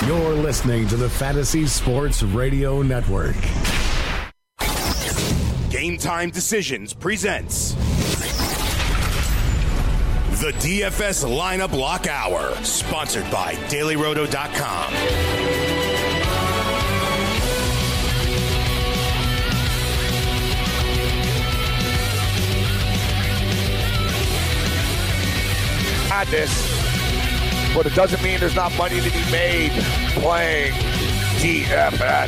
You're listening to the Fantasy Sports Radio Network. Game Time Decisions presents the DFS Lineup Lock Hour, sponsored by DailyRoto.com. Had this, but it doesn't mean there's not money to be made playing DFS.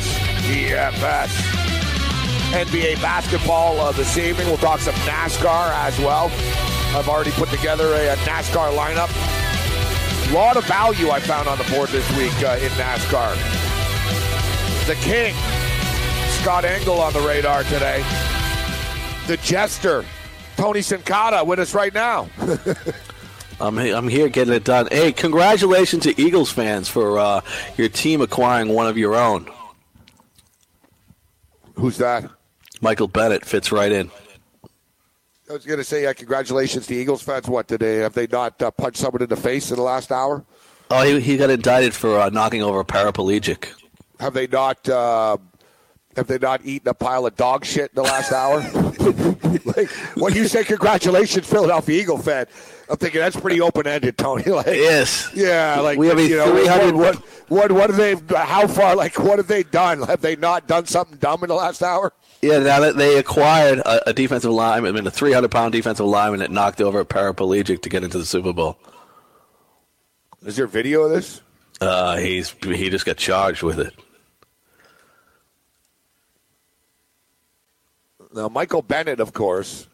NBA basketball this evening. We'll talk some NASCAR as well. I've already put together a NASCAR lineup. A lot of value I found on the board this week in NASCAR. The King, Scott Engel on the radar today. The Jester, Tony Sincata, with us right now. I'm here getting it done. Hey, congratulations to Eagles fans for your team acquiring one of your own. Who's that? Michael Bennett fits right in. I was going to say, congratulations to Eagles fans. What, have they not punched someone in the face in the last hour? Oh, he got indicted for knocking over a paraplegic. Have they not eaten a pile of dog shit in the last hour? Like, when you say congratulations, Philadelphia Eagle fan, I'm thinking that's pretty open-ended, Tony. Like, yes. Yeah, like, we have a 300. What have they? How far? Like, what have they done? Have they not done something dumb in the last hour? Yeah, now that they acquired a defensive lineman, a 300-pound defensive lineman that knocked over a paraplegic to get into the Super Bowl. Is there video of this? He just got charged with it. Now, Michael Bennett, of course.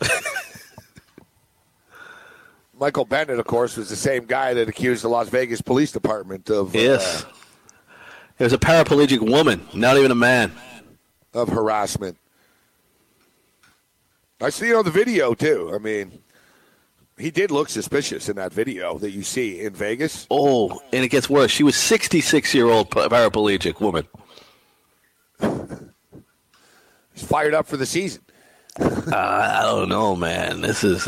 Michael Bennett, of course, was the same guy that accused the Las Vegas Police Department of... Yes. It was a paraplegic woman, not even a man. Of harassment. I see on the video, too. I mean, he did look suspicious in that video that you see in Vegas. Oh, and it gets worse. She was 66-year-old paraplegic woman. He's fired up for the season. I don't know, man. This is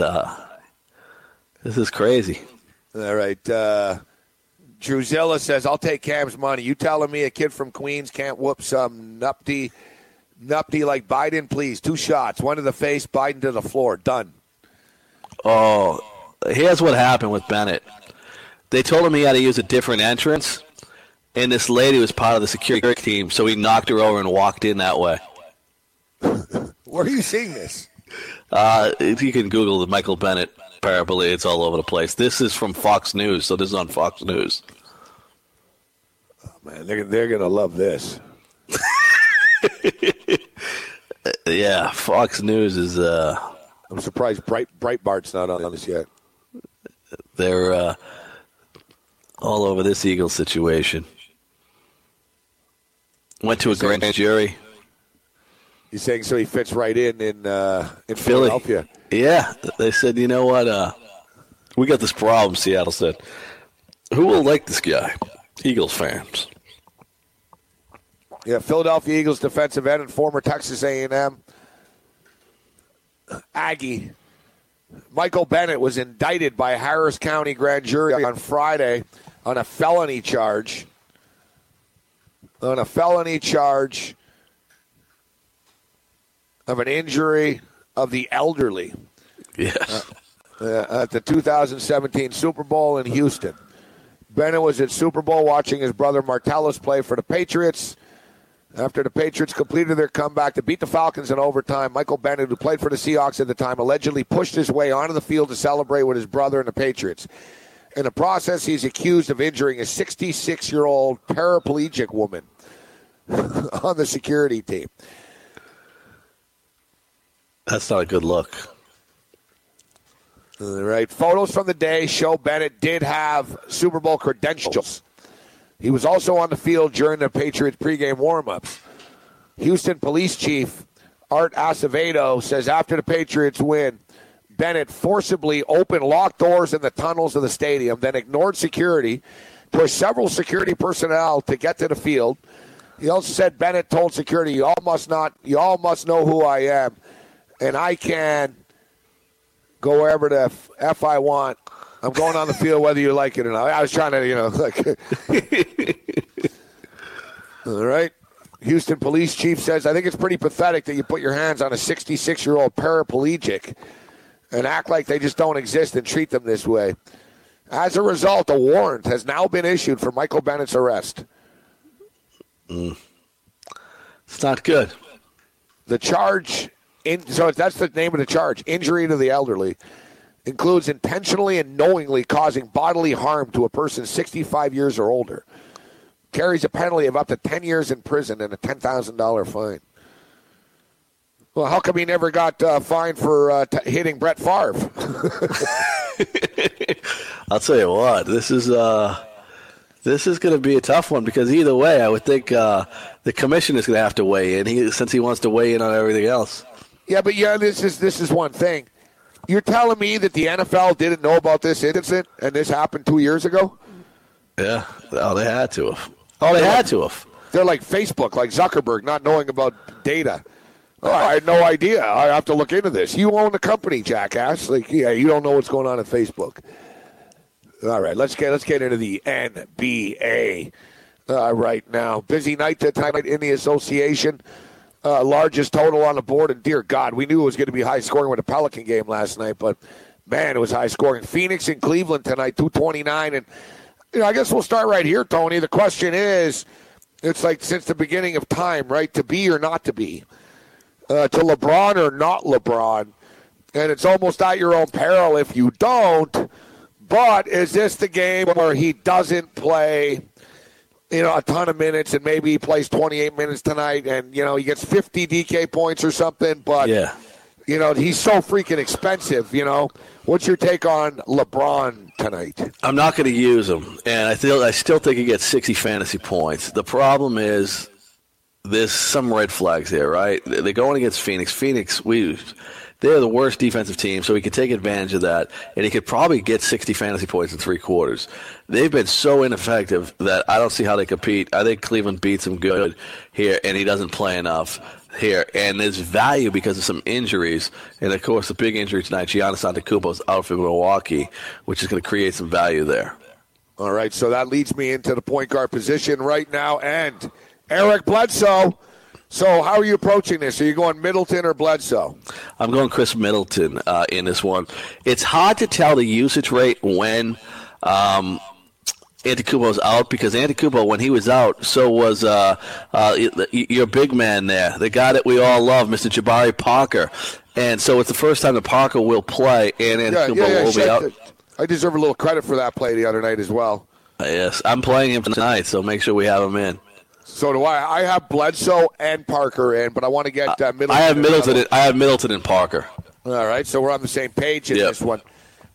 crazy. All right. Druzilla says, I'll take Cam's money. You telling me a kid from Queens can't whoop some nupty like Biden? Please, 2 shots. One to the face, Biden to the floor. Done. Oh, here's what happened with Bennett. They told him he had to use a different entrance, and this lady was part of the security team, so he knocked her over and walked in that way. Where are you seeing this? If you can Google the Michael Bennett paraplegic, it's all over the place. This is from Fox News, so this is on Fox News. Oh, man, they're going to love this. Yeah, Fox News is... I'm surprised Breitbart's not on this yet. They're all over this Eagles situation. Went to a grand jury. You're saying so he fits right in Philly. Philadelphia? Yeah. They said, you know what? We got this problem, Seattle said. Who will like this guy? Eagles fans. Yeah, Philadelphia Eagles defensive end and former Texas A&M Aggie Michael Bennett was indicted by a Harris County grand jury on Friday on a felony charge. Of an injury of the elderly. Yes. At the 2017 Super Bowl in Houston. Bennett was at Super Bowl watching his brother Martellus play for the Patriots. After the Patriots completed their comeback to beat the Falcons in overtime, Michael Bennett, who played for the Seahawks at the time, allegedly pushed his way onto the field to celebrate with his brother and the Patriots. In the process, he's accused of injuring a 66-year-old paraplegic woman on the security team. That's not a good look. All right. Photos from the day show Bennett did have Super Bowl credentials. He was also on the field during the Patriots pregame warm-ups. Houston Police Chief Art Acevedo says after the Patriots win, Bennett forcibly opened locked doors in the tunnels of the stadium, then ignored security, pushed several security personnel to get to the field. He also said Bennett told security, you all must know who I am, and I can go wherever the F I want I'm going on the field whether you like it or not. I was trying to, All right. Houston police chief says, I think it's pretty pathetic that you put your hands on a 66-year-old paraplegic and act like they just don't exist and treat them this way. As a result, a warrant has now been issued for Michael Bennett's arrest. It's not good. The charge, so that's the name of the charge, injury to the elderly, includes intentionally and knowingly causing bodily harm to a person 65 years or older. Carries a penalty of up to 10 years in prison and a $10,000 fine. Well, how come he never got fined for hitting Brett Favre? I'll tell you what, this is going to be a tough one because either way, I would think the commission is going to have to weigh in. Since he wants to weigh in on everything else. Yeah, but this is one thing. You're telling me that the NFL didn't know about this incident and this happened 2 years ago? Yeah, they had to have. They're like Facebook, like Zuckerberg, not knowing about data. Oh, I had no idea. I have to look into this. You own the company, jackass. You don't know what's going on at Facebook. All right, let's get into the NBA right now. Busy night tonight in the association. Largest total on the board, and dear God, we knew it was going to be high scoring with the Pelican game last night, but man, it was high scoring. Phoenix and Cleveland tonight, 229, and I guess we'll start right here, Tony. The question is, it's like since the beginning of time, right? To be or not to be. To LeBron or not LeBron. And it's almost at your own peril if you don't. But is this the game where he doesn't play, a ton of minutes and maybe he plays 28 minutes tonight and, he gets 50 DK points or something? But, yeah. He's so freaking expensive, What's your take on LeBron tonight? I'm not going to use him, and I still think he gets 60 fantasy points. The problem is there's some red flags here, right? They're going against Phoenix. They're the worst defensive team, so he could take advantage of that, and he could probably get 60 fantasy points in 3 quarters. They've been so ineffective that I don't see how they compete. I think Cleveland beats him good here, and he doesn't play enough here. And there's value because of some injuries, and, of course, the big injury tonight, Giannis Antetokounmpo's out for Milwaukee, which is going to create some value there. All right, so that leads me into the point guard position right now, and Eric Bledsoe. So how are you approaching this? Are you going Middleton or Bledsoe? I'm going Chris Middleton in this one. It's hard to tell the usage rate when Antetokounmpo's out because Antetokounmpo, when he was out, so was your big man there, the guy that we all love, Mr. Jabari Parker. And so it's the first time that Parker will play and Antetokounmpo will be out. I deserve a little credit for that play the other night as well. Yes, I'm playing him tonight, so make sure we have him in. So do I. I have Bledsoe and Parker in, but I want to get Middleton. I have Middleton and Parker. All right, so we're on the same page in this one.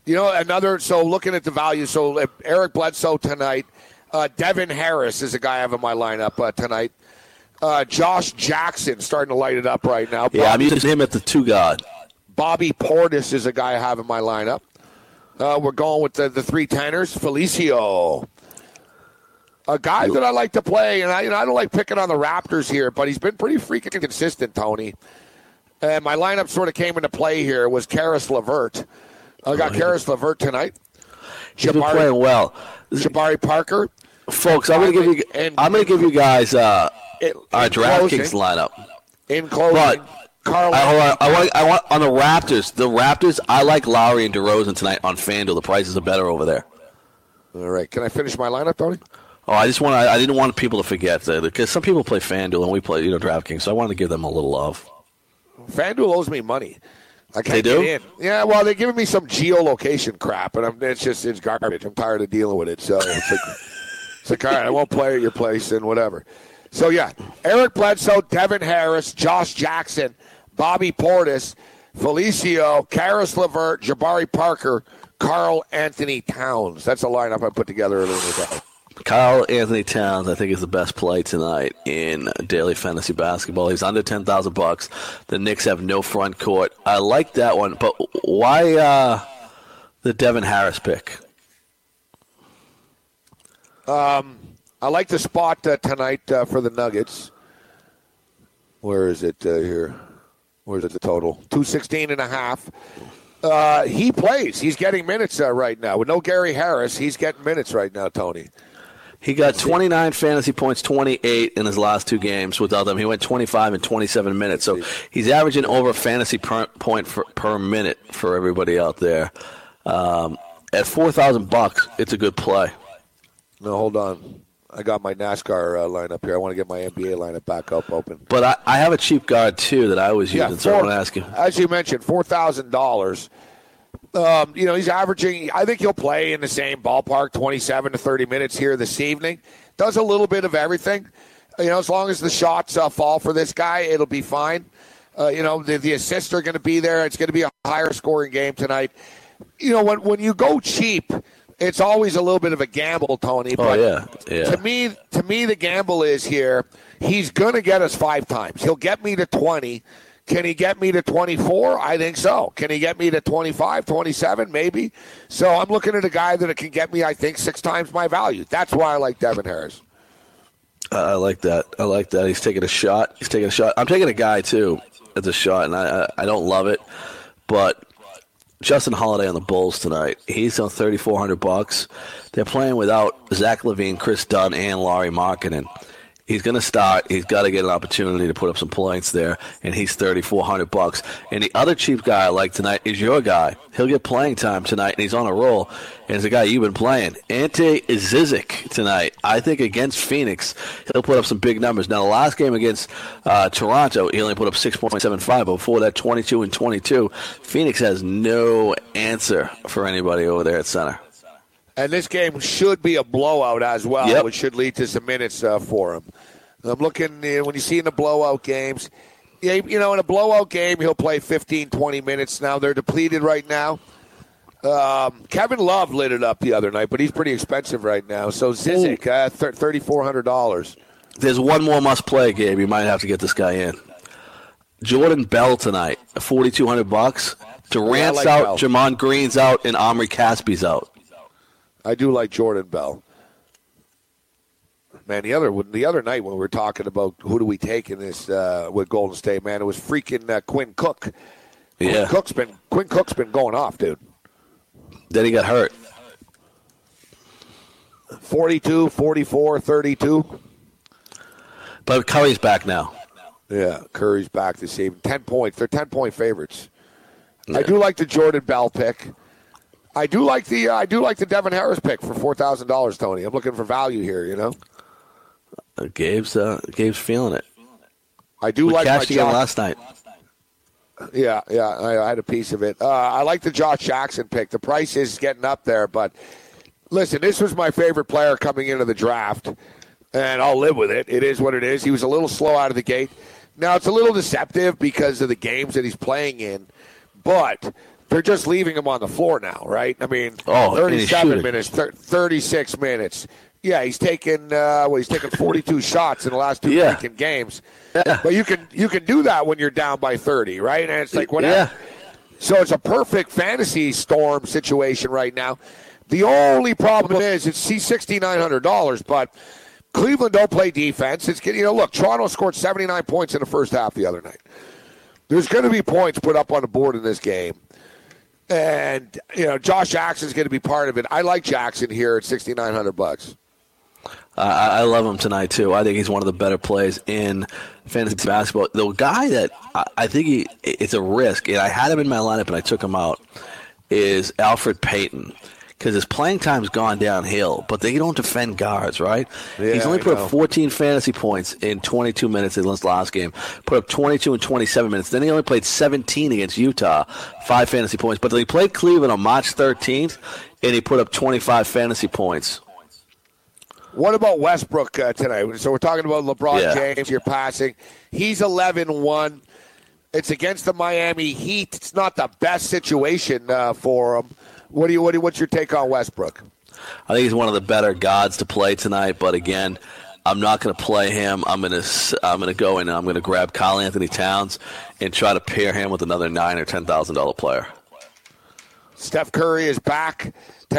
So looking at the value, so Eric Bledsoe tonight, Devin Harris is a guy I have in my lineup tonight. Josh Jackson starting to light it up right now. I'm using him at the 2 guard. Bobby Portis is a guy I have in my lineup. We're going with the 3 tenors. Felicio. A guy that I like to play, and I don't like picking on the Raptors here, but he's been pretty freaking consistent, Tony. And my lineup sort of came into play here was Karis LeVert. I got Karis LeVert tonight. He's been playing well. Jabari Parker. Folks, I'm going to give you guys our DraftKings lineup. In closing, but Carl. I want on the Raptors. The Raptors. I like Lowry and DeRozan tonight on FanDuel. The prices are better over there. All right. Can I finish my lineup, Tony? Oh, I didn't want people to forget that because some people play FanDuel and we play DraftKings, so I wanted to give them a little love. FanDuel owes me money. I can't they do? get in. Yeah, well, they're giving me some geolocation crap, and it's garbage. I'm tired of dealing with it. So it's like all right, I won't play at your place and whatever. So yeah, Eric Bledsoe, Devin Harris, Josh Jackson, Bobby Portis, Felicio, Karis LeVert, Jabari Parker, Karl Anthony Towns. That's a lineup I put together earlier in the day. Karl Anthony Towns, I think, is the best play tonight in daily fantasy basketball. He's under $10,000. The Knicks have no front court. I like that one, but why the Devin Harris pick? I like the spot tonight for the Nuggets. Where is it here? Where's it the total? 216.5. He plays. He's getting minutes right now. With no Gary Harris, he's getting minutes right now, Tony. He got 29 fantasy points, 28 in his last 2 games without them. He went 25 and 27 minutes. So he's averaging over a fantasy point per minute for everybody out there. At $4,000, it's a good play. No, hold on. I got my NASCAR lineup here. I want to get my NBA lineup back up open. But I have a cheap guard, too, that I was using, so I want to ask you. As you mentioned, $4,000. He's averaging, I think he'll play in the same ballpark, 27 to 30 minutes here this evening. Does a little bit of everything. As long as the shots fall for this guy, it'll be fine. The assists are going to be there. It's going to be a higher scoring game tonight. When you go cheap, it's always a little bit of a gamble, Tony. But yeah. To me, the gamble is here, he's going to get us 5 times. He'll get me to 20. Can he get me to 24? I think so. Can he get me to 25, 27? Maybe. So I'm looking at a guy that can get me, I think, 6 times my value. That's why I like Devin Harris. I like that. He's taking a shot. I'm taking a guy, too, at the shot, and I don't love it. But Justin Holiday on the Bulls tonight. He's on $3,400. They're playing without Zach LaVine, Chris Dunn, and Lauri Markkanen. He's going to start. He's got to get an opportunity to put up some points there, and he's $3,400. And the other cheap guy I like tonight is your guy. He'll get playing time tonight, and he's on a roll. And it's a guy you've been playing, Ante Zizic tonight. I think against Phoenix, he'll put up some big numbers. Now, the last game against Toronto, he only put up 6.75, but before that, 22 and 22. Phoenix has no answer for anybody over there at center. And this game should be a blowout as well, which should lead to some minutes for him. I'm looking, when you see in the blowout games, in a blowout game, he'll play 15, 20 minutes. Now, they're depleted right now. Kevin Love lit it up the other night, but he's pretty expensive right now. So Zizic, $3,400. There's one more must-play game. You might have to get this guy in. Jordan Bell tonight, $4,200. Durant's out, Bell. Jamon Green's out, and Omri Caspi's out. I do like Jordan Bell. Man, the other night when we were talking about who do we take in this with Golden State, man, it was freaking Quinn Cook. Yeah. Quinn Cook's been going off, dude. Then he got hurt. 42, 44, 32. But Curry's back now. Yeah, Curry's back this evening. 10 points. They're 10-point favorites. Yeah. I do like the Jordan Bell pick. I do like the Devin Harris pick for $4,000, Tony. I'm looking for value here, Gabe's feeling it. I do like my Josh last night. Yeah, I had a piece of it. I like the Josh Jackson pick. The price is getting up there, but listen, this was my favorite player coming into the draft, and I'll live with it. It is what it is. He was a little slow out of the gate. Now, it's a little deceptive because of the games that he's playing in, but they're just leaving him on the floor now, right? I mean, 37 minutes, 36 minutes. Yeah, he's taken 42 shots in the last 2 freaking games. Yeah. But you can do that when you're down by 30, right? And it's like whatever. Yeah. So it's a perfect fantasy storm situation right now. The only problem is he's $6,900, but Cleveland don't play defense. It's look, Toronto scored 79 points in the first half the other night. There's going to be points put up on the board in this game. And, Josh Jackson's going to be part of it. I like Jackson here at $6,900. I love him tonight, too. I think he's one of the better plays in fantasy basketball. The guy that I think it's a risk, and I had him in my lineup and I took him out, is Alfred Payton. Because his playing time's gone downhill, but they don't defend guards, right? Yeah, he's only put up 14 fantasy points in 22 minutes in his last game. Put up 22 in 27 minutes. Then he only played 17 against Utah, 5 fantasy points. But he played Cleveland on March 13th, and he put up 25 fantasy points. What about Westbrook tonight? So we're talking about LeBron James. You're passing. He's 11-1. It's against the Miami Heat. It's not the best situation for him. What's your take on Westbrook? I think he's one of the better gods to play tonight, but again, I'm not going to play him. I'm going to go in and I'm going to grab Karl Anthony Towns and try to pair him with another $9,000 or $10,000 player. Steph Curry is back,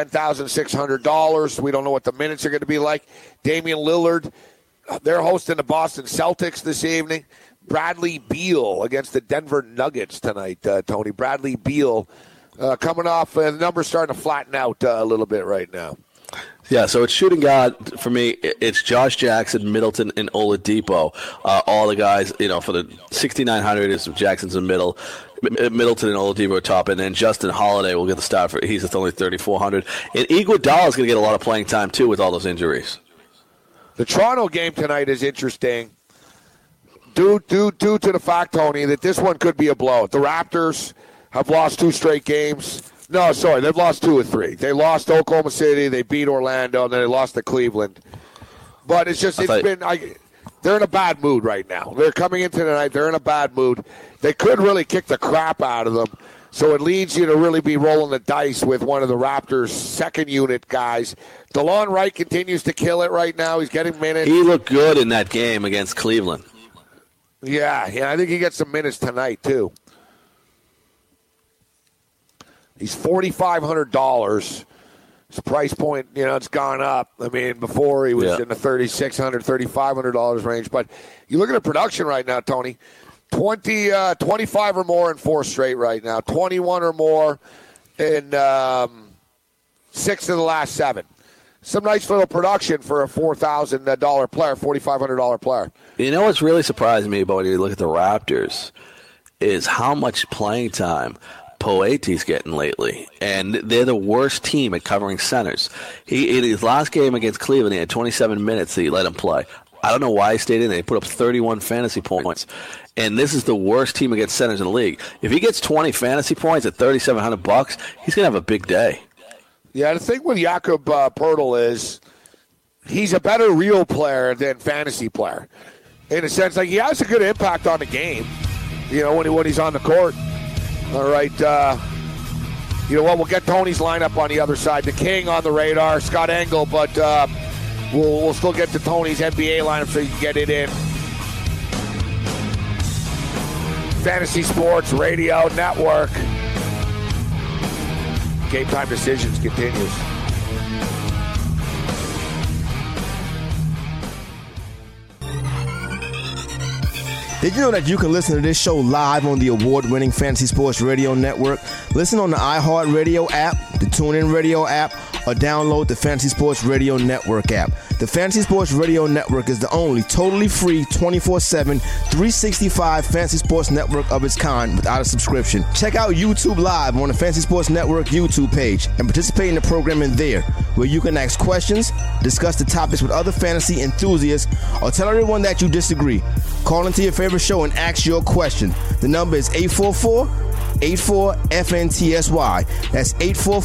$10,600. We don't know what the minutes are going to be like. Damian Lillard, they're hosting the Boston Celtics this evening. Bradley Beal against the Denver Nuggets tonight, Tony. Bradley Beal coming off, the numbers starting to flatten out a little bit right now. Yeah, so it's shooting guard for me. It's Josh Jackson, Middleton, and Oladipo. All the guys, for the 6,900 is Jackson's in the middle. Middleton and Oladipo are top, and then Justin Holiday will get the start for. He's at only 3,400. And Iguodala is going to get a lot of playing time too with all those injuries. The Toronto game tonight is interesting, due to the fact, Tony, that this one could be a blowout. The Raptors have lost 2 straight games. No, sorry, they've lost 2 or 3. They lost to Oklahoma City, they beat Orlando, and then they lost to Cleveland. But they're in a bad mood right now. They're coming into the night, they're in a bad mood. They could really kick the crap out of them. So it leads you to really be rolling the dice with one of the Raptors' second unit guys. DeLon Wright continues to kill it right now. He's getting minutes. He looked good in that game against Cleveland. Yeah, I think he gets some minutes tonight, too. He's $4,500. His price point, it's gone up. I mean, before he was in the $3,600, $3,500 range. But you look at the production right now, Tony. 25 or more in 4 straight right now. 21 or more in 6 of the last 7. Some nice little production for a $4,000 player, $4,500 player. You know what's really surprising me about when you look at the Raptors is how much playing time Poeti's getting lately, and they're the worst team at covering centers. In his last game against Cleveland, he had 27 minutes that he let him play. I don't know why he stayed in there. He put up 31 fantasy points, and this is the worst team against centers in the league. If he gets 20 fantasy points at $3,700, he's gonna have a big day. Yeah, the thing with Jakob Poeltl is he's a better real player than fantasy player, in a sense. Like, he has a good impact on the game, when he's on the court. All right, you know what? We'll get Tony's lineup on the other side. The King on the radar, Scott Engel, but we'll still get to Tony's NBA lineup so you can get it in. Fantasy Sports Radio Network. Game Time Decisions continues. Did you know that you can listen to this show live on the award-winning Fantasy Sports Radio Network? Listen on the iHeartRadio app, the TuneIn Radio app, or download the Fantasy Sports Radio Network app. The Fantasy Sports Radio Network is the only totally free 24/7, 365 Fantasy Sports Network of its kind without a subscription. Check out YouTube Live on the Fantasy Sports Network YouTube page and participate in the programming there, where you can ask questions, discuss the topics with other fantasy enthusiasts, or tell everyone that you disagree. Call into your favorite show and ask your question. The number is 844-84-FNTSY. That's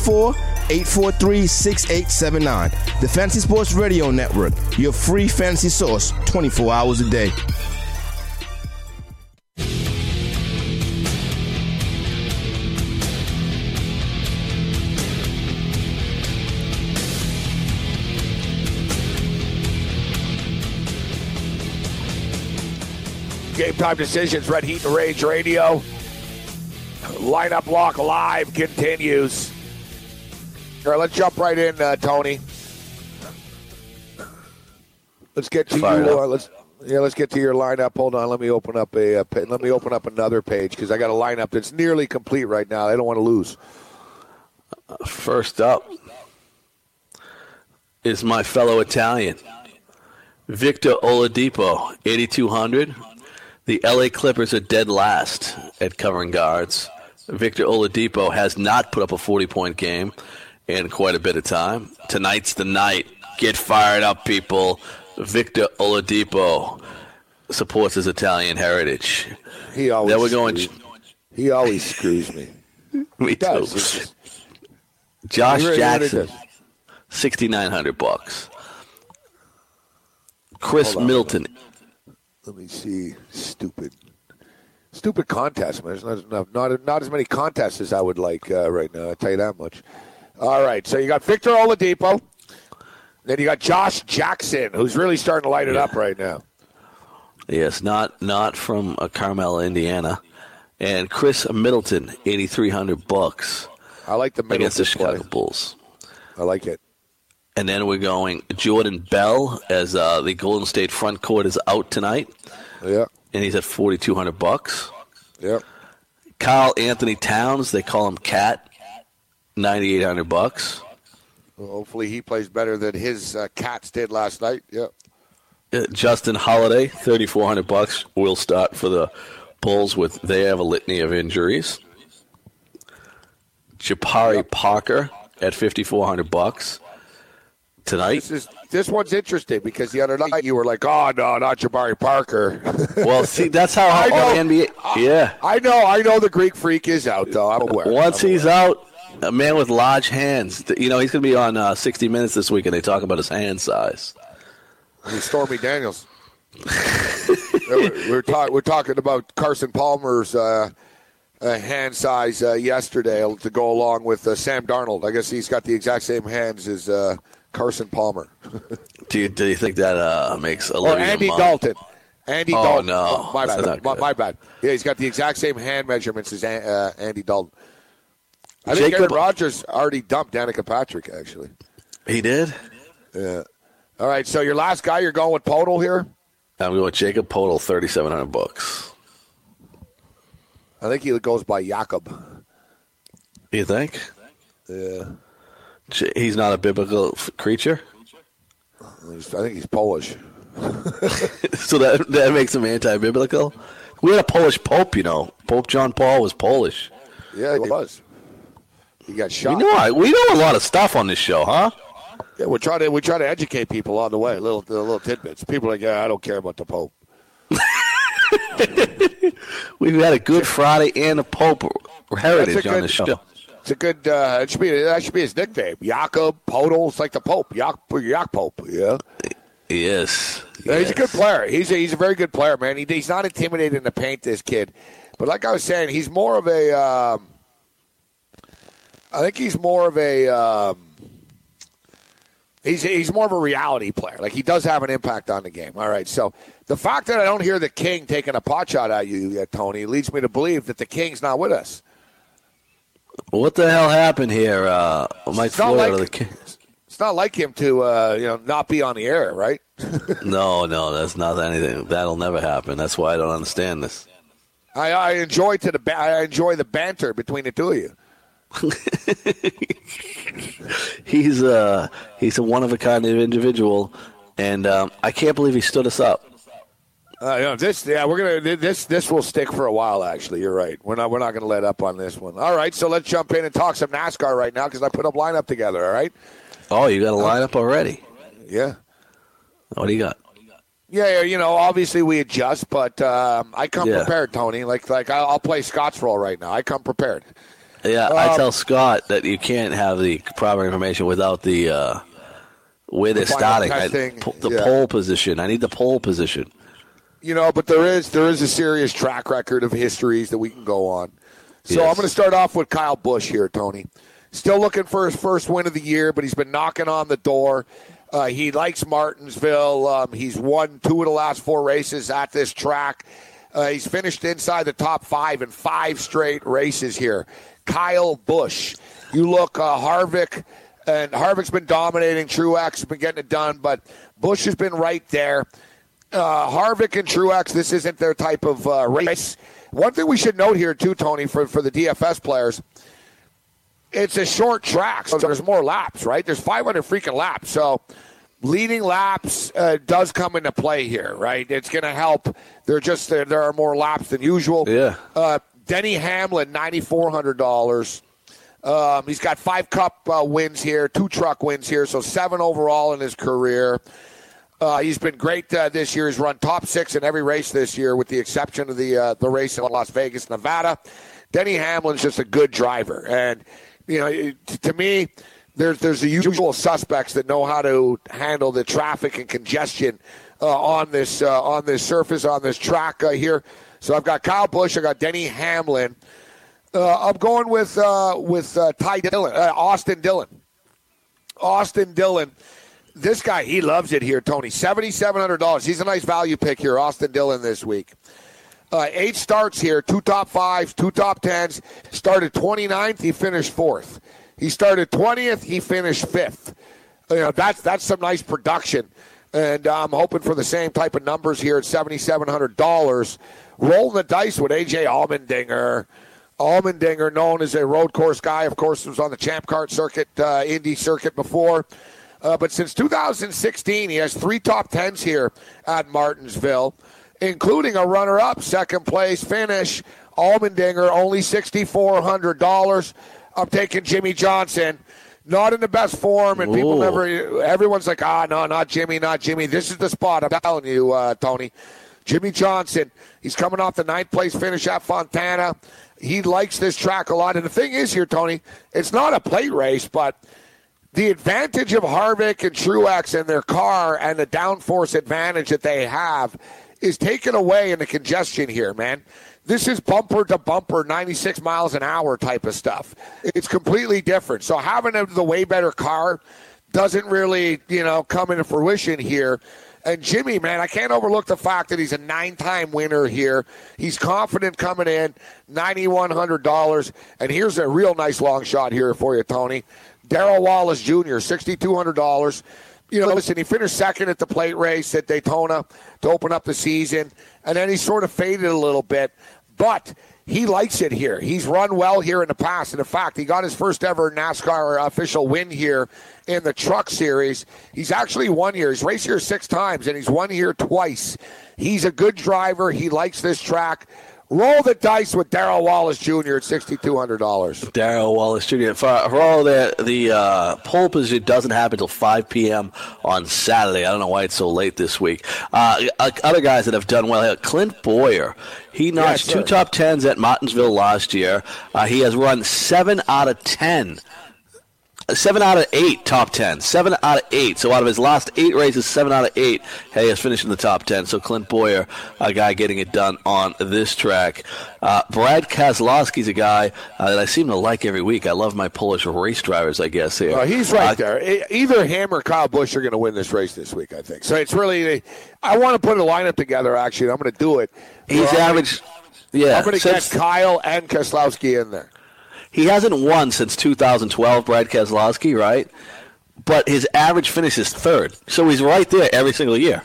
844-843-6879. The Fantasy Sports Radio Network, your free fantasy source 24 hours a day. Game Time Decisions, Red Heat and Rage Radio. Lineup Lock Live continues. All right, let's jump right in, Tony. Let's get to you. Let's get to your lineup. Hold on, let me open up another page because I got a lineup that's nearly complete right now. I don't want to lose. First up is my fellow Italian, Victor Oladipo, 8,200. The LA Clippers are dead last at covering guards. Victor Oladipo has not put up a 40-point game in quite a bit of time. Tonight's the night. Get fired up, people. Victor Oladipo supports his Italian heritage. He always screws me. Me too. Josh Jackson, $6,900. Chris Middleton. Let me see. Stupid contest. There's not as many contests as I would like right now. I'll tell you that much. All right, so you got Victor Oladipo. Then you got Josh Jackson, who's really starting to light it up right now. Yes, not from Carmel, Indiana. And Chris Middleton, $8,300. I like the Middleton against the Chicago Bulls. I like it. And then we're going Jordan Bell as the Golden State front court is out tonight. Yeah. And he's at $4,200. Yeah. Karl Anthony Towns, they call him Cat, $9,800. Well, hopefully he plays better than his Cats did last night. Yeah. Justin Holiday, $3,400. Will start for the Bulls they have a litany of injuries. Jabari Parker at $5,400 tonight. This one's interesting because the other night you were like, "Oh no, not Jabari Parker." Well, see, that's how all the NBA. Yeah, I know the Greek Freak is out though. I'm aware. Once he's out, a man with large hands. He's going to be on 60 Minutes this week, and they talk about his hand size. He's Stormy Daniels. we're talking about Carson Palmer's hand size yesterday to go along with Sam Darnold. I guess he's got the exact same hands as Carson Palmer. Do you think that makes Olivia or Andy Munn? Dalton? Andy Dalton. No. My bad. Yeah, he's got the exact same hand measurements as Andy Dalton. I think Aaron Rodgers already dumped Danica Patrick, actually. He did? Yeah. All right, so your last guy, you're going with Podol here? I'm going with Jacob Podol, $3,700. I think he goes by Jakob. You think? Yeah. He's not a biblical creature? I think he's Polish. So that makes him anti-biblical? We had a Polish pope, Pope John Paul was Polish. Yeah, he was. He got shot. We know a lot of stuff on this show, huh? Yeah, we try to educate people on the way, little tidbits. People are like, I don't care about the Pope. We've had a Good Friday and a Pope heritage on the show. It's a good. That should be his nickname, Jakob Podol. It's like the Pope, Yak Pope. Yeah. Yes. He's a good player. He's a very good player, man. He's not intimidating to paint, this kid. But like I was saying, he's more of a. I think he's more of a. He's more of a reality player. Like, he does have an impact on the game. All right, so the fact that I don't hear the King taking a pot shot at you yet, Tony, leads me to believe that the King's not with us. What the hell happened here, Mike Floyd? It's not like him to not be on the air, right? No, that's not anything. That'll never happen. That's why I don't understand this. I enjoy the banter between the two of you. He's a one of a kind of individual, and I can't believe he stood us up. This will stick for a while. Actually, you're right. We're not going to let up on this one. All right, so let's jump in and talk some NASCAR right now because I put a lineup together. All right. Oh, you got a lineup already? Yeah. What do you got? Yeah, obviously we adjust, but I come prepared, Tony. Like I'll play Scott's role right now. I come prepared. Yeah, I tell Scott that you can't have the proper information without the where they're starting. Pole position. I need the pole position. But there is a serious track record of histories that we can go on. So yes. I'm going to start off with Kyle Busch here, Tony. Still looking for his first win of the year, but he's been knocking on the door. He likes Martinsville. He's won 2 of the last 4 races at this track. He's finished inside the top 5 in 5 straight races here. Kyle Busch. You look Harvick, and Harvick's been dominating. Truex has been getting it done, but Busch has been right there. Harvick and Truex, this isn't their type of race. One thing we should note here, too, Tony, for the DFS players, it's a short track, so there's more laps, right? There's 500 freaking laps, so leading laps does come into play here, right? It's going to help. There are more laps than usual. Yeah. Denny Hamlin, $9,400. He's got 5 Cup wins here, 2 truck wins here, so 7 overall in his career. He's been great this year. He's run top 6 in every race this year, with the exception of the race in Las Vegas, Nevada. Denny Hamlin's just a good driver, and to me, there's the usual suspects that know how to handle the traffic and congestion on this surface, on this track here. So I've got Kyle Busch, I got Denny Hamlin. I'm going with Ty Dillon, Austin Dillon. Austin Dillon. This guy, he loves it here, Tony. $7,700. He's a nice value pick here, Austin Dillon, this week. 8 starts here, 2 top 5s, 2 top 10s. Started 29th, he finished 4th. He started 20th, he finished 5th. That's some nice production. And I'm hoping for the same type of numbers here at $7,700. Rolling the dice with A.J. Allmendinger. Allmendinger, known as a road course guy, of course, was on the Champ Cart circuit, Indy circuit before. But since 2016, he has 3 top 10s here at Martinsville, including a runner-up second place finish. Allmendinger, only $6,400. I'm taking Jimmy Johnson. Not in the best form, and people everyone's like, no, not Jimmy. This is the spot, I'm telling you, Tony. Jimmy Johnson, he's coming off the 9th place finish at Fontana. He likes this track a lot. And the thing is here, Tony, it's not a plate race, but the advantage of Harvick and Truex and their car and the downforce advantage that they have is taken away in the congestion here, man. This is bumper to bumper, 96 miles an hour type of stuff. It's completely different. So having the way better car doesn't really, come into fruition here. And Jimmy, man, I can't overlook the fact that he's a 9-time winner here. He's confident coming in, $9,100. And here's a real nice long shot here for you, Tony. Darrell Wallace Jr., $6,200. Listen, he finished second at the plate race at Daytona to open up the season. And then he sort of faded a little bit. But he likes it here. He's run well here in the past. And in fact, he got his first ever NASCAR official win here in the Truck Series. He's actually won here. He's raced here 6 times, and he's won here twice. He's a good driver. He likes this track. Roll the dice with Darrell Wallace Jr. at $6,200. Darrell Wallace Jr. For all the pole position doesn't happen until 5 p.m. on Saturday. I don't know why it's so late this week. Other guys that have done well, Clint Boyer. He notched 2 top 10s at Martinsville last year. He has run 7 out of 10. 7 out of 8 top 10. 7 out of 8. So out of his last 8 races, 7 out of 8, he has finished in the top 10. So Clint Boyer, a guy getting it done on this track. Brad Keselowski's a guy that I seem to like every week. I love my Polish race drivers, I guess, here. He's right there. Either him or Kyle Busch are going to win this race this week, I think. So it's really, I want to put a lineup together, actually. I'm going to do it. He's average. I'm going to get Kyle and Keselowski in there. He hasn't won since 2012, Brad Keselowski, right? But his average finish is 3rd. So he's right there every single year.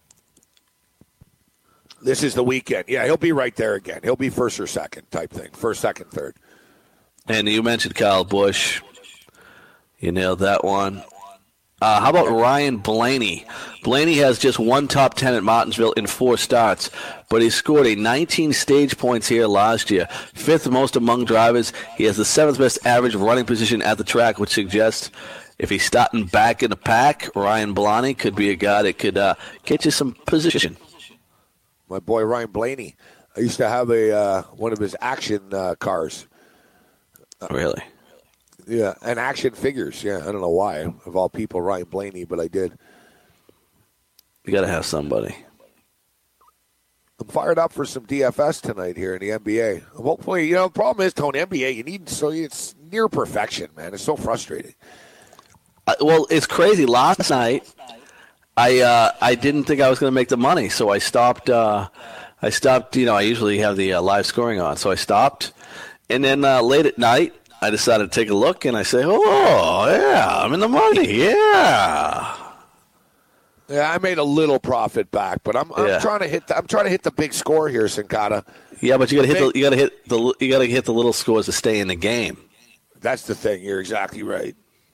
This is the weekend. Yeah, he'll be right there again. He'll be 1st or 2nd type thing. 1st, 2nd, 3rd. And you mentioned Kyle Busch. You nailed that one. How about Ryan Blaney? Blaney has just 1 top 10 at Martinsville in 4 starts, but he scored a 19 stage points here last year, 5th most among drivers. He has the 7th best average running position at the track, which suggests if he's starting back in the pack, Ryan Blaney could be a guy that could get you some position. My boy Ryan Blaney. I used to have one of his action cars. Really? Yeah, and action figures. Yeah, I don't know why. Of all people, Ryan Blaney, but I did. You got to have somebody. I'm fired up for some DFS tonight here in the NBA. Hopefully, the problem is, Tony, NBA, it's near perfection, man. It's so frustrating. Well, it's crazy. Last night, I didn't think I was going to make the money, so I stopped. I usually have the live scoring on, so I stopped. And then late at night, I decided to take a look, and I say, oh, yeah, I'm in the money, yeah. Yeah, I made a little profit back, but I'm trying to hit the big score here, Sincata. Yeah, but you got to hit the little scores to stay in the game. That's the thing. You're exactly right.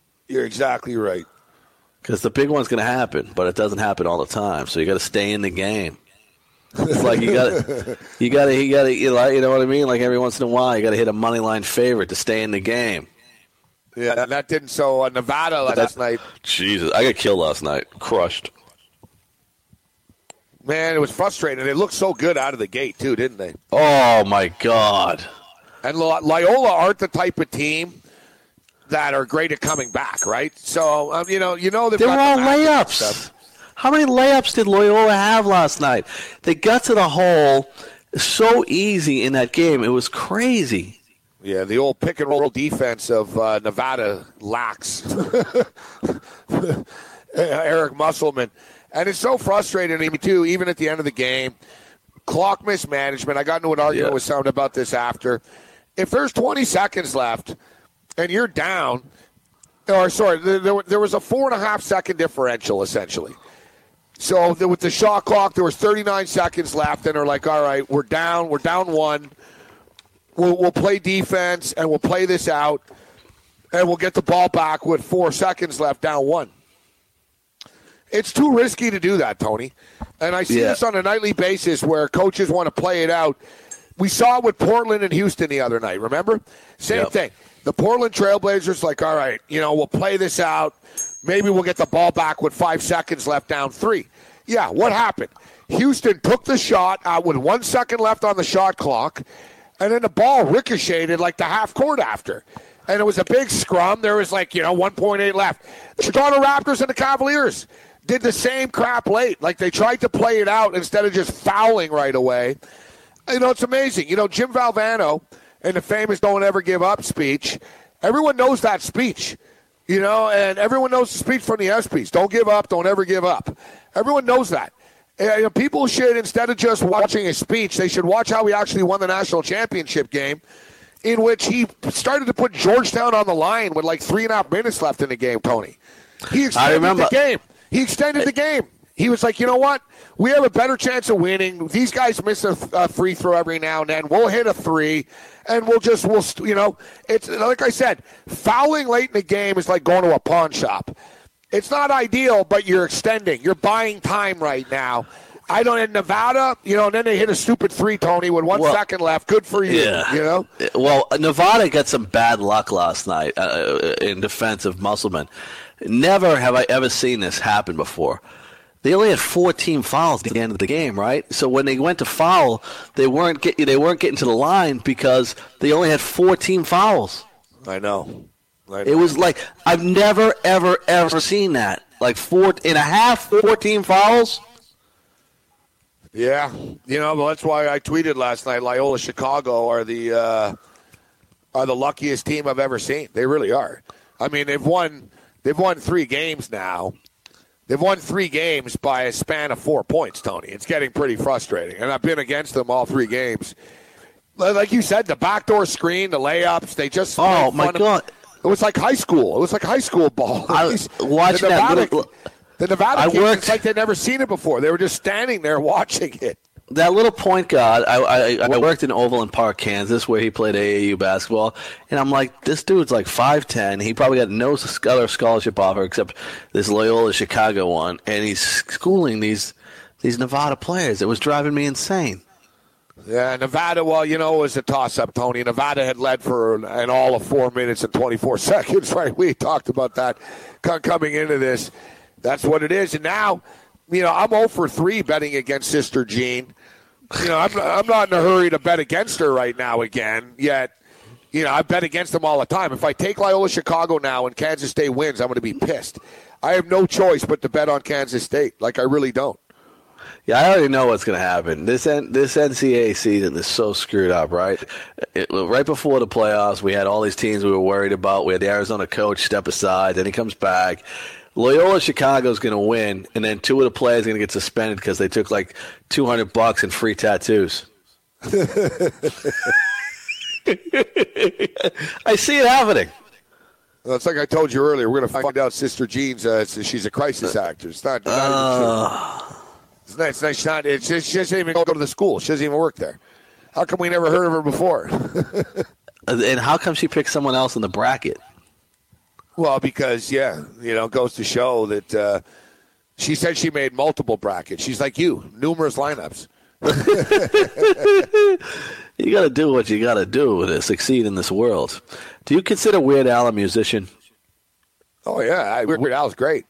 Because the big one's going to happen, but it doesn't happen all the time. So you got to stay in the game. It's like you got to, you know what I mean? Like every once in a while, you got to hit a money line favorite to stay in the game. Yeah, and that didn't. So Nevada last night. Jesus, I got killed last night, crushed. Man, it was frustrating. They looked so good out of the gate too, didn't they? Oh my God! And Loyola aren't the type of team that are great at coming back, right? So they were all layups. How many layups did Loyola have last night? They got to the hole so easy in that game. It was crazy. Yeah, the old pick and roll defense of Nevada lacks. Eric Musselman. And it's so frustrating to me, too, even at the end of the game. Clock mismanagement. I got into an argument with someone about this after. If there's 20 seconds left and you're down, there was a 4.5-second differential, essentially. So with the shot clock, there was 39 seconds left, and they're like, all right, we're down 1. we'll play defense and we'll play this out and we'll get the ball back with 4 seconds left, down 1. It's too risky to do that, Tony. And I see this on a nightly basis where coaches want to play it out. We saw it with Portland and Houston the other night, remember? Same thing. The Portland Trailblazers like, all right, we'll play this out. Maybe we'll get the ball back with 5 seconds left, down 3. Yeah, what happened? Houston took the shot out with 1 second left on the shot clock, and then the ball ricocheted like the half court after. And it was a big scrum. There was 1.8 left. The Toronto Raptors and the Cavaliers did the same crap late. Like they tried to play it out instead of just fouling right away. It's amazing. Jim Valvano and the famous Don't Ever Give Up speech, everyone knows that speech. And everyone knows the speech from the ESPYs. Don't give up, don't ever give up. Everyone knows that. People should, instead of just watching a speech, they should watch how he actually won the national championship game, in which he started to put Georgetown on the line with 3.5 minutes left in the game, Tony. He extended the game. He extended the game. He was like, you know what? We have a better chance of winning. These guys miss a free throw every now and then. We'll hit a 3, and it's like I said, fouling late in the game is like going to a pawn shop. It's not ideal, but you're extending. You're buying time right now. In Nevada, and then they hit a stupid 3, Tony, with 1 second left. Good for you, Well, Nevada got some bad luck last night in defense of Musselman. Never have I ever seen this happen before. They only had 14 fouls at the end of the game, right? So when they went to foul, they weren't getting to the line because they only had 14 fouls. I know. It was like I've never ever seen that. 14 fouls. Yeah, but that's why I tweeted last night. Loyola Chicago are the luckiest team I've ever seen. They really are. I mean, they've won 3 games now. They've won 3 games by a span of 4 points, Tony. It's getting pretty frustrating. And I've been against them all 3 games. Like you said, the backdoor screen, the layups, they just... Oh, my God. It was like high school. It was like high school ball. Watching the Nevada kids, it's like they'd never seen it before. They were just standing there watching it. That little point guard, I worked in Overland Park, Kansas, where he played AAU basketball, and I'm like, this dude's 5'10". He probably got no other scholarship offer except this Loyola Chicago one, and he's schooling these Nevada players. It was driving me insane. Yeah, Nevada, it was a toss-up, Tony. Nevada had led for an all of 4 minutes and 24 seconds, right? We talked about that coming into this. That's what it is. And now, I'm 0 for 3 betting against Sister Jean. I'm not in a hurry to bet against her right now again, yet, I bet against them all the time. If I take Loyola Chicago now and Kansas State wins, I'm going to be pissed. I have no choice but to bet on Kansas State. I really don't. Yeah, I already know what's going to happen. This NCAA season is so screwed up, right? Right before the playoffs, we had all these teams we were worried about. We had the Arizona coach step aside, then he comes back. Loyola Chicago's going to win, and then 2 of the players are going to get suspended because they took $200 in free tattoos. I see it happening. Well, it's like I told you earlier. We're going to find out Sister Jean's she's a crisis actor. It's not even true. It's not. She doesn't even go to the school. She doesn't even work there. How come we never heard of her before? And how come she picked someone else in the bracket? Well, because, it goes to show that she said she made multiple brackets. She's like you, numerous lineups. You got to do what you got to do to succeed in this world. Do you consider Weird Al a musician? Oh, yeah. Weird Al's great.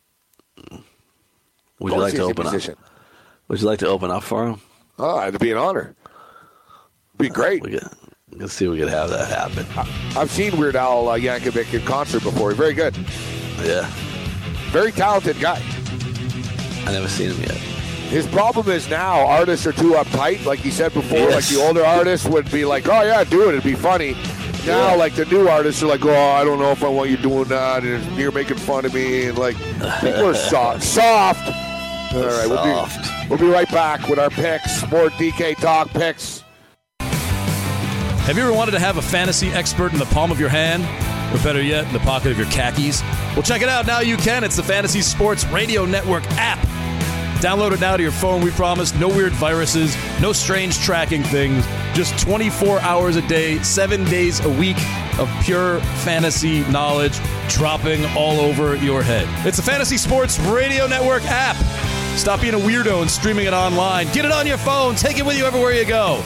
Would you like to open up? Would you like to open up for him? Oh, it'd be an honor. It'd be great. Let's see if we could have that happen. I've seen Weird Al Yankovic in concert before. He's very good. Yeah. Very talented guy. I've never seen him yet. His problem is now artists are too uptight. Like he said before, yes. The older artists would be like, oh, yeah, do it. It'd be funny. Now, the new artists are like, oh, I don't know if I want you doing that. And you're making fun of me. And, people are soft. All right, we'll be right back with our picks. More DK Talk picks. Have you ever wanted to have a fantasy expert in the palm of your hand? Or better yet, in the pocket of your khakis? Well, check it out. Now you can. It's the Fantasy Sports Radio Network app. Download it now to your phone, we promise. No weird viruses, no strange tracking things. Just 24 hours a day, 7 days a week of pure fantasy knowledge dropping all over your head. It's the Fantasy Sports Radio Network app. Stop being a weirdo and streaming it online. Get it on your phone. Take it with you everywhere you go.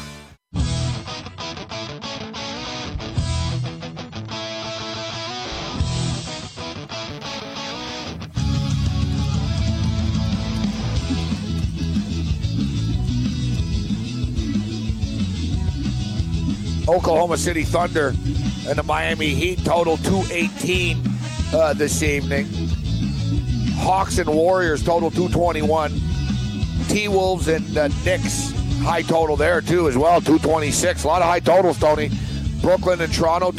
Oklahoma City Thunder and the Miami Heat total 218 this evening. Hawks and Warriors total 221. T-Wolves and Knicks high total there too as well, 226. A lot of high totals, Tony. Brooklyn and Toronto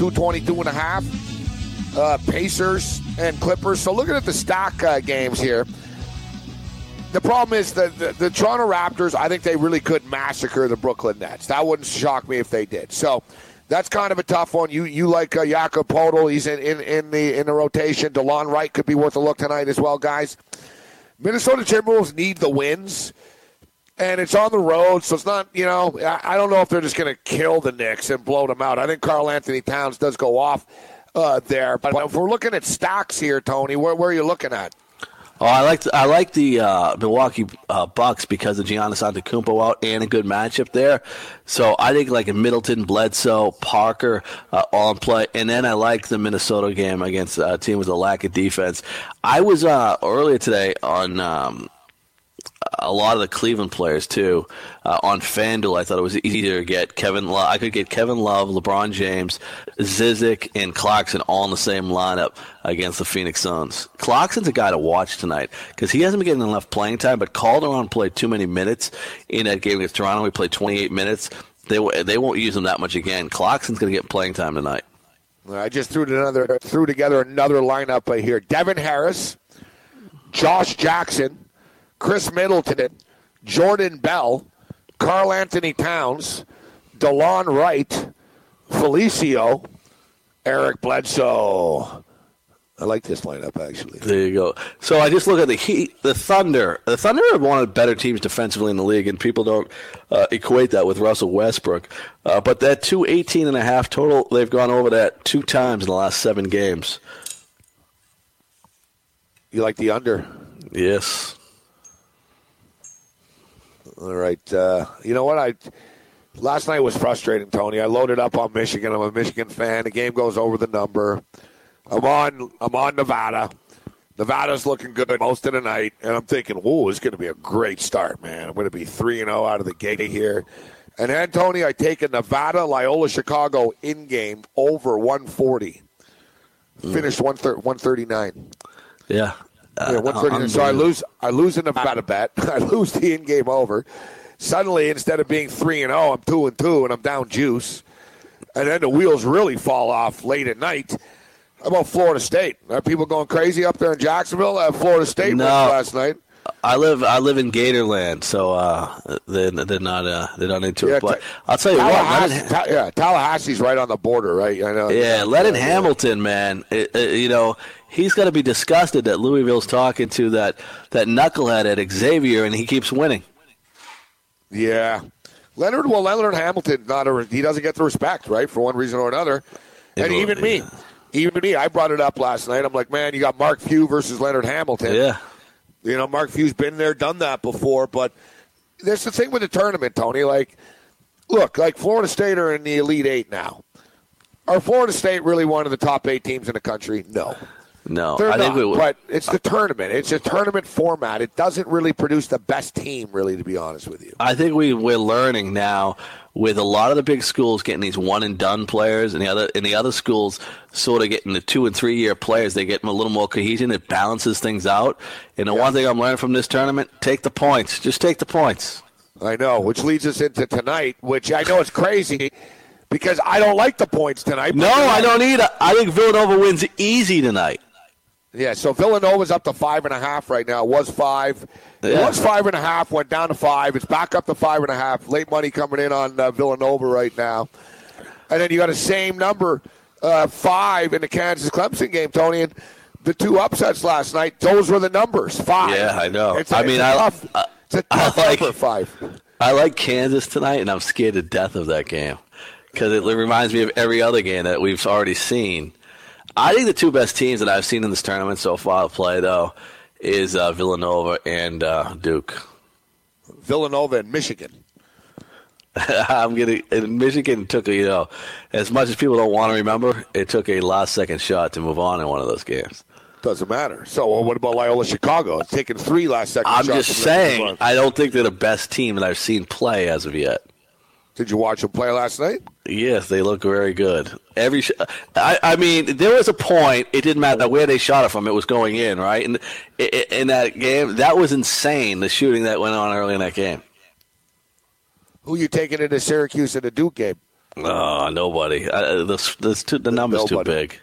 222.5. Pacers and Clippers. So looking at the stock games here, the problem is the Toronto Raptors, I think they really could massacre the Brooklyn Nets. That wouldn't shock me if they did. So that's kind of a tough one. You like Jakob Poeltl. He's in the rotation. DeLon Wright could be worth a look tonight as well, guys. Minnesota Timberwolves need the wins, and it's on the road, so it's not, I don't know if they're just going to kill the Knicks and blow them out. I think Karl Anthony Towns does go off there. But if we're looking at stocks here, Tony, where are you looking at? Oh, I like the Milwaukee Bucks because of Giannis Antetokounmpo out and a good matchup there. So I think like a Middleton, Bledsoe, Parker all in play. And then I like the Minnesota game against a team with a lack of defense. I was earlier today on a lot of the Cleveland players too on FanDuel. I thought it was easier to get Kevin Love. I could get Kevin Love, LeBron James, Zizic, and Clarkson all in the same lineup against the Phoenix Suns. Clarkson's a guy to watch tonight because he hasn't been getting enough playing time, but Calderon played too many minutes in that game against Toronto. He played 28 minutes. They won't use him that much again. Clarkson's going to get playing time tonight. I just threw together another lineup here. Devin Harris, Josh Jackson, Chris Middleton, Jordan Bell, Karl Anthony Towns, DeLon Wright, Felicio, Eric Bledsoe. I like this lineup, actually. There you go. So I just look at the Heat, the Thunder. The Thunder are one of the better teams defensively in the league, and people don't equate that with Russell Westbrook. But that 218.5 total, they've gone over that 2 times in the last 7 games. You like the under? Yes. All right. You know what? Last night was frustrating, Tony. I loaded up on Michigan. I'm a Michigan fan. The game goes over the number. I'm on Nevada. Nevada's looking good most of the night, and I'm thinking, whoa, it's going to be a great start, man. I'm going to be 3-0 out of the gate here. And then, Tony, I take a Nevada, Loyola, Chicago in-game over 140. Finished 139. Yeah. 139. So I lose a Nevada bet. I lose the in-game over. Suddenly, instead of being 3-0, I'm 2-2, and I'm down juice. And then the wheels really fall off late at night. How about Florida State? Are people going crazy up there in Jacksonville? Florida State won last night. I live in Gatorland, so they're not into it. But I'll tell you what, Tallahassee's right on the border, right? I know. Yeah, Lennon Hamilton, man. He's got to be disgusted that Louisville's talking to that knucklehead at Xavier, and he keeps winning. Yeah, Leonard Hamilton, he doesn't get the respect, right, for one reason or another. And even me, I brought it up last night. I'm like, man, you got Mark Few versus Leonard Hamilton. Yeah. Mark Few's been there, done that before. But there's the thing with the tournament, Tony. Like, look, like Florida State are in the Elite Eight now. Are Florida State really one of the top 8 teams in the country? No. No, they're not, but it's the tournament. It's a tournament format. It doesn't really produce the best team, really, to be honest with you. I think we're learning now with a lot of the big schools getting these one-and-done players, and the other schools sort of getting the 2- and 3-year players. They get them a little more cohesion. It balances things out. And the one thing I'm learning from this tournament, take the points. Just take the points. I know, which leads us into tonight, which I know is crazy because I don't like the points tonight. No, I don't either. I think Villanova wins easy tonight. Yeah, so Villanova's up to 5.5 right now. It was 5. It was 5.5, went down to 5. It's back up to 5.5. Late money coming in on Villanova right now. And then you got the same number, 5 in the Kansas-Clemson game, Tony. And the two upsets last night, those were the numbers. 5. Yeah, I know. It's a tough number, 5. I like Kansas tonight, and I'm scared to death of that game because it reminds me of every other game that we've already seen. I think the two best teams that I've seen in this tournament so far play, though, is Villanova and Duke. Villanova and Michigan. Michigan took as much as people don't want to remember, it took a last-second shot to move on in one of those games. Doesn't matter. So what about Loyola Chicago? It's taken 3 last-second shots. I'm just saying, I don't think they're the best team that I've seen play as of yet. Did you watch them play last night? Yes, they look very good. I mean, there was a point, it didn't matter where they shot it from, it was going in, right? And in that game, that was insane, the shooting that went on early in that game. Who you taking into Syracuse in the Duke game? Nobody. The number's too big.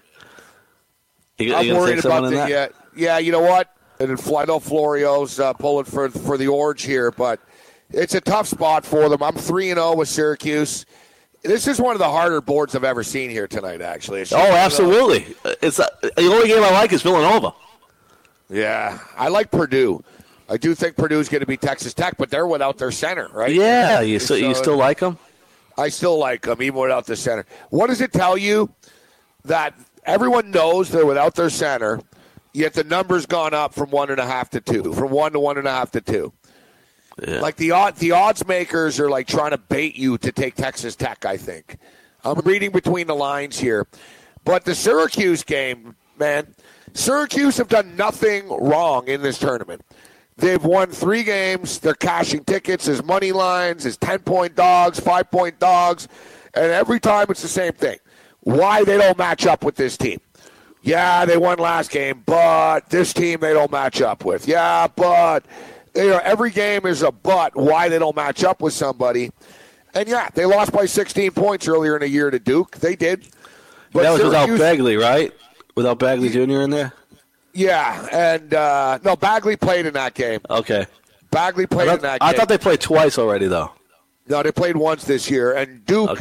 I'm worried about that. Yeah, you know what? And I know Florio's pulling for the Orange here, but it's a tough spot for them. I'm 3-0 with Syracuse. This is one of the harder boards I've ever seen here tonight, actually. Absolutely. It's the only game I like is Villanova. Yeah, I like Purdue. I do think Purdue's going to be Texas Tech, but they're without their center, right? Yeah, you still like them? I still like them, even without the center. What does it tell you? That everyone knows they're without their center, yet the number's gone up from 1.5 to 2, from 1 to 1.5 to 2. Yeah. Like the odds makers are like trying to bait you to take Texas Tech, I think. I'm reading between the lines here. But the Syracuse game, man, Syracuse have done nothing wrong in this tournament. They've won 3 games. They're cashing tickets as money lines, as 10-point dogs, 5-point dogs. And every time it's the same thing. Why they don't match up with this team. Yeah, they won last game, but this team they don't match up with. Yeah, but every game is a but why they don't match up with somebody. And, yeah, they lost by 16 points earlier in the year to Duke. They did. But that was without Bagley, right? Without Bagley Jr. in there? Yeah, and no, Bagley played in that game. Okay. Bagley played in that game. I thought they played twice already, though. No, they played once this year. And Duke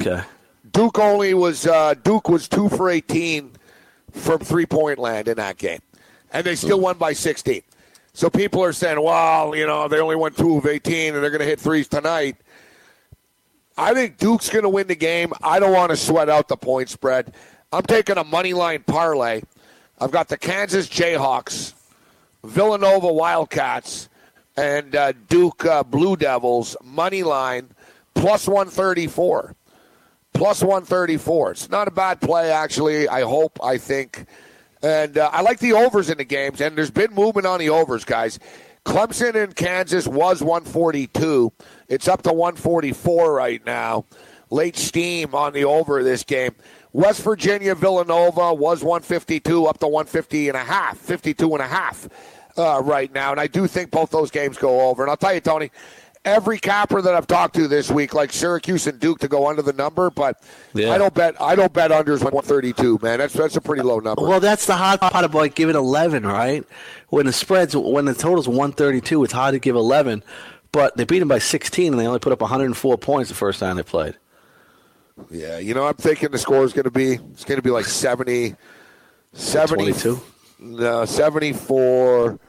was 2 for 18 from 3-point land in that game. And they still won by 16. So people are saying, well, they only won 2 of 18 and they're going to hit threes tonight. I think Duke's going to win the game. I don't want to sweat out the point spread. I'm taking a money line parlay. I've got the Kansas Jayhawks, Villanova Wildcats, and Duke Blue Devils money line plus 134. Plus 134. It's not a bad play, actually, I think. And I like the overs in the games, and there's been movement on the overs, guys. Clemson and Kansas was 142. It's up to 144 right now. Late steam on the over this game. West Virginia, Villanova was 152 up to 150.5, 52.5 right now. And I do think both those games go over. And I'll tell you, Tony, every capper that I've talked to this week, like Syracuse and Duke, to go under the number, but yeah. I don't bet unders 132, man. That's a pretty low number. Well, that's the hard part about giving 11, right? When the total's 132, it's hard to give 11. But they beat them by 16, and they only put up 104 points the first time they played. Yeah, I'm thinking the score is going to be like 70, 22? No, 74,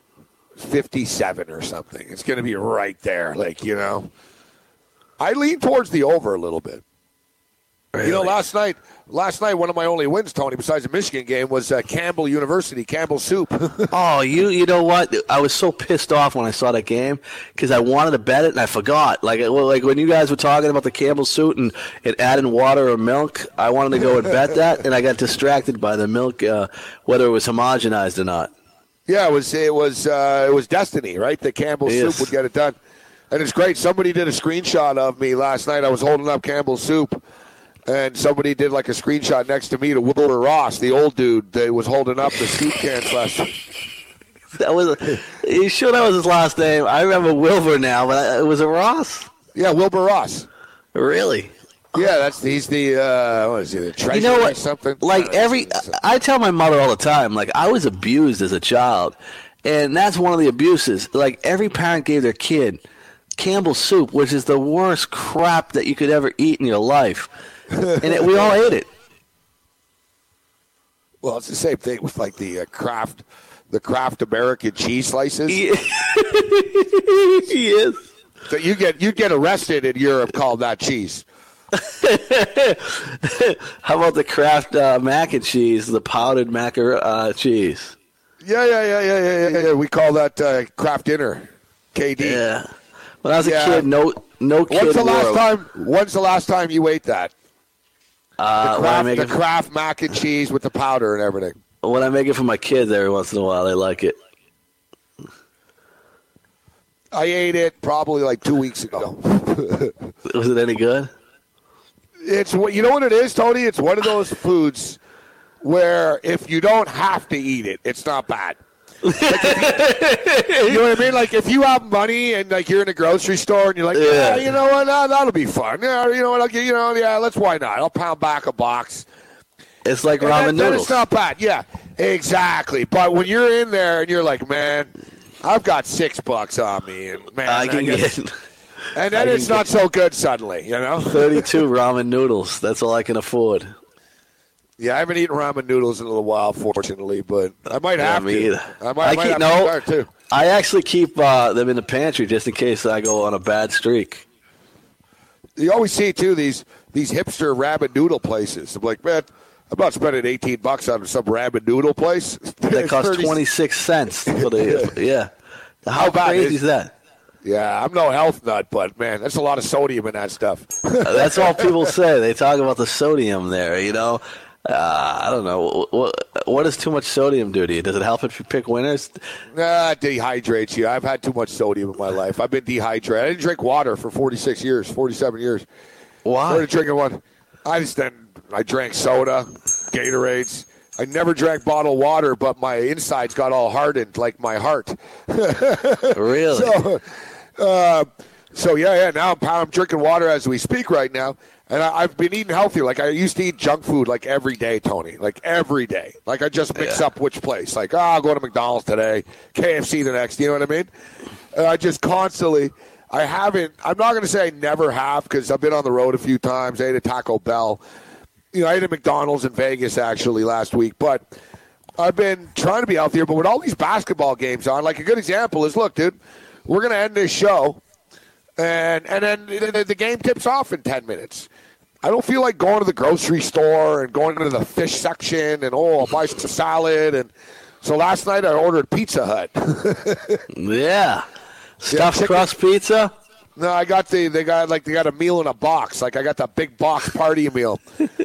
57 or something. It's going to be right there. I lean towards the over a little bit. Really? Last night, one of my only wins, Tony, besides the Michigan game, was Campbell University, Campbell Soup. Oh, you know what? I was so pissed off when I saw that game because I wanted to bet it and I forgot. Like when you guys were talking about the Campbell Soup and it adding water or milk, I wanted to go and bet that, and I got distracted by the milk, whether it was homogenized or not. Yeah, it was destiny, right? The Campbell Soup would get it done, and it's great. Somebody did a screenshot of me last night. I was holding up Campbell Soup. And somebody did like a screenshot next to me to Wilbur Ross, the old dude that was holding up the soup cans last week. You sure that was his last name? I remember Wilbur now, but it was a Ross? Yeah, Wilbur Ross. Really? Yeah, he's the what is he, the treasurer or something? Like I tell my mother all the time, like I was abused as a child, and that's one of the abuses. Like every parent gave their kid Campbell Soup, which is the worst crap that you could ever eat in your life. And we all ate it. Well, it's the same thing with like the Kraft American cheese slices. He is. So you get arrested in Europe called that cheese. How about the Kraft mac and cheese, the powdered cheese? Yeah. We call that Kraft Dinner, KD. Yeah. When I was a kid, no kid. When's the last time you ate that? The Kraft mac and cheese with the powder and everything. When I make it for my kids every once in a while, they like it. I ate it probably like 2 weeks ago. Was it any good? It's you know what it is, Tony? It's one of those foods where if you don't have to eat it, it's not bad. You know what I mean? Like if you have money and like you're in a grocery store and you're like, yeah, you know what? That'll be fun. Yeah, you know what? Why not? I'll pound back a box. It's like ramen noodles. Then it's not bad. Yeah, exactly. But when you're in there and you're like, man, I've got $6 on me, and man, I can get. And then it's not so good suddenly, you know. 32 ramen noodles. That's all I can afford. Yeah, I haven't eaten ramen noodles in a little while, fortunately, but I might have to. Either. I might have to start too. I actually keep them in the pantry just in case I go on a bad streak. You always see too these hipster ramen noodle places. I'm like, man, I'm not spending $18 on some ramen noodle place. That costs 26 cents for the How crazy is that? Yeah, I'm no health nut, but, man, that's a lot of sodium in that stuff. That's all people say. They talk about the sodium there, you know. I don't know. What does too much sodium do to you? Does it help if you pick winners? Nah, it dehydrates you. I've had too much sodium in my life. I've been dehydrated. I didn't drink water for 47 years. Why? Started drinking one. I drank soda, Gatorades. I never drank bottled water, but my insides got all hardened like my heart. Really? So now I'm drinking water as we speak right now, and I've been eating healthier. Like I used to eat junk food like every day, Tony. Like every day. Like I just mix up which place. Like I'll go to McDonald's today, KFC the next. You know what I mean? And I just constantly. I'm not going to say I never have because I've been on the road a few times. I ate at Taco Bell. You know, I ate at McDonald's in Vegas actually last week, but I've been trying to be healthier. But with all these basketball games on, like a good example is, look, dude, we're going to end this show, and then the game tips off in 10 minutes. I don't feel like going to the grocery store and going to the fish section and, I'll buy some salad. And so last night I ordered Pizza Hut. Yeah. Stuffed crust pizza? No, I got they got a meal in a box. Like I got the big box party meal.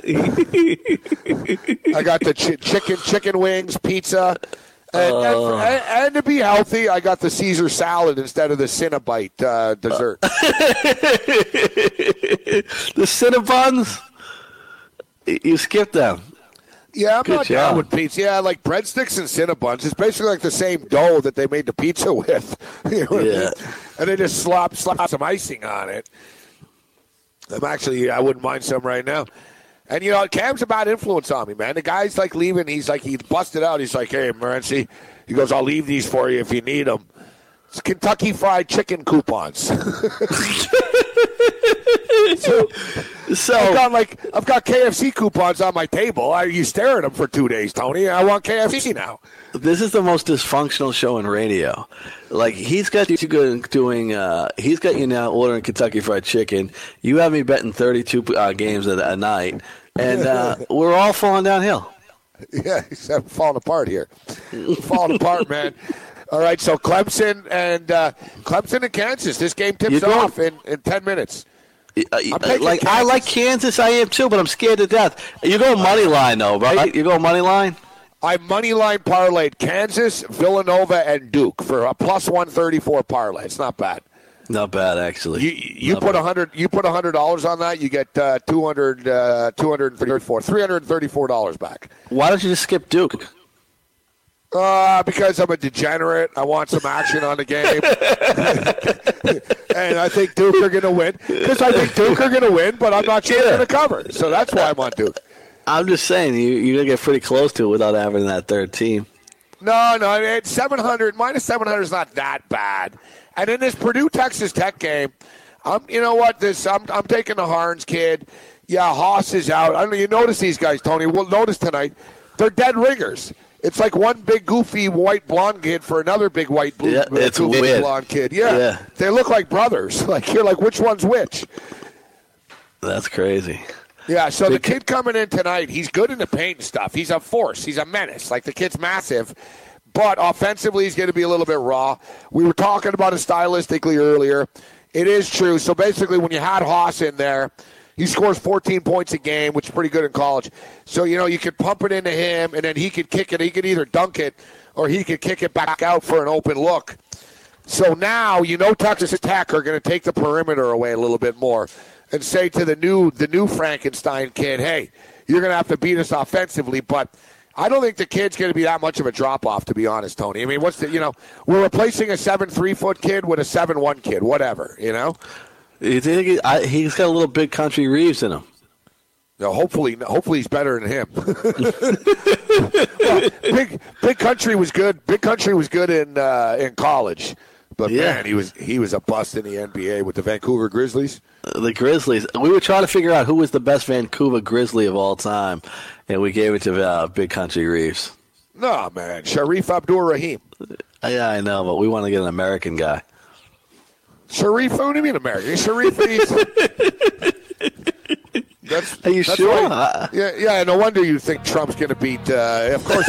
I got the chicken wings, pizza, and to be healthy, I got the Caesar salad instead of the Cinnabite dessert. The Cinnabons? You skipped them. Yeah, I'm not down with pizza. Yeah, like breadsticks and Cinnabons. It's basically like the same dough that they made the pizza with. You know what I mean? And they just slap some icing on it. I wouldn't mind some right now. And, you know, Cam's a bad influence on me, man. The guy's, like, leaving. He's busted out. He's like, hey, Morency. He goes, I'll leave these for you if you need them. It's Kentucky Fried Chicken coupons. So I've got KFC coupons on my table. You stare at them for 2 days, Tony. I want KFC now. This is the most dysfunctional show in radio. Like he's got you doing. He's got you now ordering Kentucky Fried Chicken. You have me betting 32 games a night, and we're all falling downhill. Yeah, I'm falling apart here. Falling apart, man. All right, so Clemson and Kansas. This game tips off in 10 minutes. I like Kansas, I am too, but I'm scared to death. You go money line though, right? You go money line. I money line parlayed Kansas, Villanova, and Duke for a plus 134 parlay. It's not bad. Not bad, actually. You put $100. You put $100 on that. You get $334 back. Why don't you just skip Duke? Because I'm a degenerate. I want some action on the game. And I think Duke are going to win. But I'm not sure they're going to cover. So that's why I'm on Duke. I'm just saying, you're going to get pretty close to it without having that third team. No, it's 700. Minus 700 is not that bad. And in this Purdue-Texas Tech game, you know what? I'm taking the Harns kid. Yeah, Haas is out. I don't know. You notice these guys, Tony. We'll notice tonight. They're dead ringers. It's like one big goofy white blonde kid for another big white it's goofy weird. blonde kid. Yeah, they look like brothers. Like you're like, which one's which? That's crazy. Yeah, so the kid coming in tonight, he's good in the paint and stuff. He's a force. He's a menace. Like, the kid's massive. But offensively, he's going to be a little bit raw. We were talking about it stylistically earlier. It is true. So, basically, when you had Haas in there, he scores 14 points a game, which is pretty good in college. So, you could pump it into him, and then he could kick it. He could either dunk it or he could kick it back out for an open look. So, now, Texas Tech are going to take the perimeter away a little bit more and say to the new Frankenstein kid, hey, you're going to have to beat us offensively. But I don't think the kid's going to be that much of a drop-off, to be honest, Tony. I mean, we're replacing a 7'3" kid with a 7'1" kid, whatever, You think he's got a little Big Country Reeves in him? No, hopefully he's better than him. Well, Big Country was good. Big Country was good in college. But, man, he was a bust in the NBA with the Vancouver Grizzlies. The Grizzlies. We were trying to figure out who was the best Vancouver Grizzly of all time, and we gave it to Big Country Reeves. No, man. Sharif Abdur-Rahim. Yeah, I know, but we want to get an American guy. Sharif? What do you mean American? Sharif, Are you sure? Yeah, no wonder you think Trump's going to beat, of course.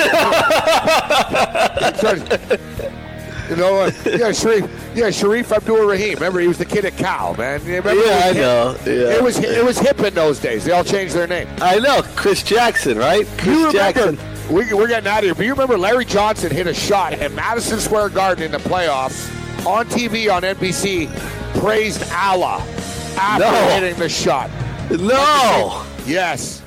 Sharif Abdur-Rahim. Remember, he was the kid at Cal, man. I know. Yeah. It was hip in those days. They all changed their name. I know. Chris Jackson, right? Chris Jackson. We're getting out of here. But you remember Larry Johnson hit a shot at Madison Square Garden in the playoffs on TV on NBC, praised Allah after hitting the shot. No. Yes.